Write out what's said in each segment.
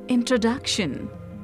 Introduction.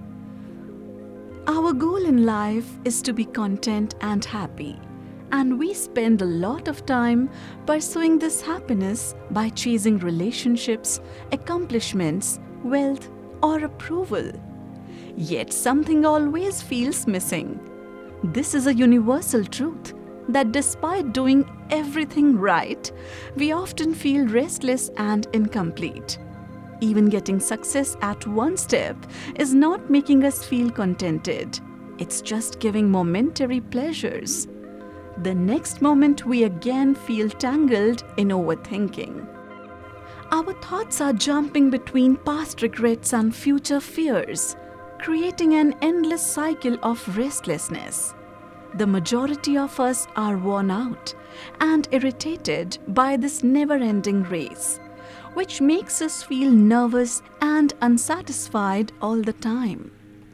Our goal in life is to be content and happy, and we spend a lot of time pursuing this happiness by chasing relationships, accomplishments, wealth, or approval. Yet something always feels missing. This is a universal truth that despite doing everything right, we often feel restless and incomplete. Even getting success at one step is not making us feel contented. It's just giving momentary pleasures. The next moment we again feel tangled in overthinking. Our thoughts are jumping between past regrets and future fears, creating an endless cycle of restlessness. The majority of us are worn out and irritated by this never-ending race, which makes us feel nervous and unsatisfied all the time.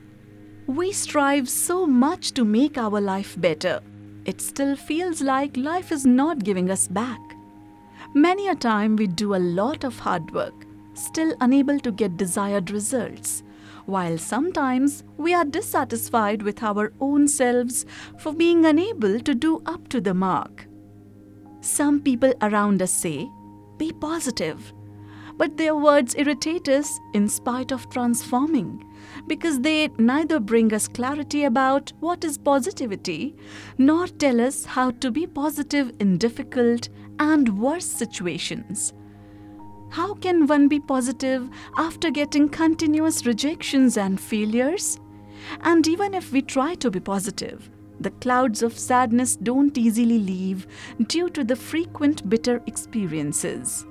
We strive so much to make our life better. It still feels like life is not giving us back. Many a time we do a lot of hard work, still unable to get desired results, while sometimes we are dissatisfied with our own selves for being unable to do up to the mark. Some people around us say, "Be positive," but their words irritate us in spite of transforming, because they neither bring us clarity about what is positivity, nor tell us how to be positive in difficult and worse situations. How can one be positive after getting continuous rejections and failures? And even if we try to be positive, the clouds of sadness don't easily leave due to the frequent bitter experiences.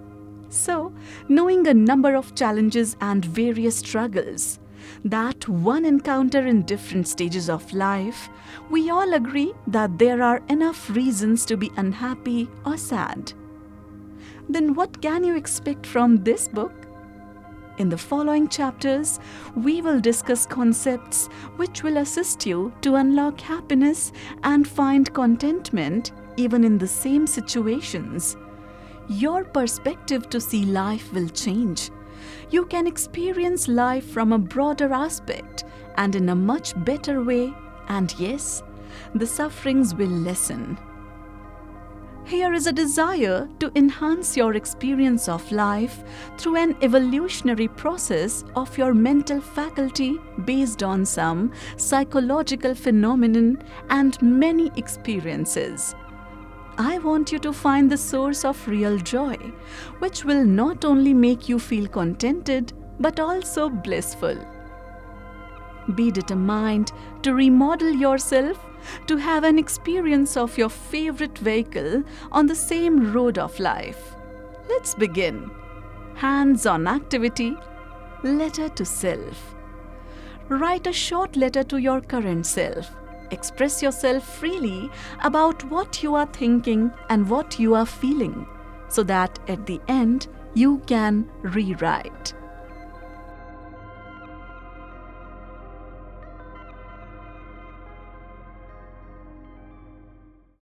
So, knowing a number of challenges and various struggles that one encounter in different stages of life, we all agree that there are enough reasons to be unhappy or sad. Then what can you expect from this book? In the following chapters, we will discuss concepts which will assist you to unlock happiness and find contentment even in the same situations. Your perspective to see life will change. You can experience life from a broader aspect and in a much better way, and yes, the sufferings will lessen. Here is a desire to enhance your experience of life through an evolutionary process of your mental faculty based on some psychological phenomenon and many experiences. I want you to find the source of real joy, which will not only make you feel contented, but also blissful. Be determined to remodel yourself to have an experience of your favorite vehicle on the same road of life. Let's begin. Hands-on activity. Letter to self. Write a short letter to your current self. Express yourself freely about what you are thinking and what you are feeling, so that at the end you can rewrite.